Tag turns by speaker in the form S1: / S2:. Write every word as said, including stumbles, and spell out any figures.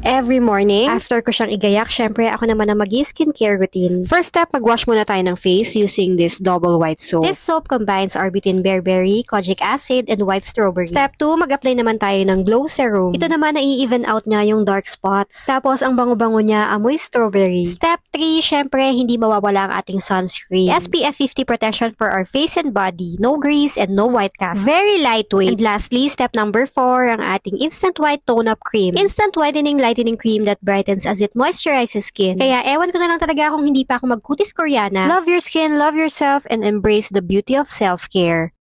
S1: every morning. After ko siyang igayak, syempre ako naman ang mag-skincare routine. First step, mag-wash muna tayo ng face using this double white soap. This soap combines arbutin berberry, kojic acid, and white strawberry. Step two, mag-apply naman tayo ng glow serum. Ito naman, na-even out niya yung dark spots. Tapos, ang bango-bango niya, amoy strawberry. Step three, syempre, hindi mawawala ang ating sunscreen. S P F fifty protection for our face and body. No grease and no white cast. Very lightweight. And lastly, step number four, ang ating Instant White Tone-Up Cream. Instant Whitening Lightening Cream that brightens as it moisturizes skin. Kaya ewan ko na lang talaga kung hindi pa ako mag-kutis Koreana. Love your skin, love yourself, and embrace the beauty of self-care.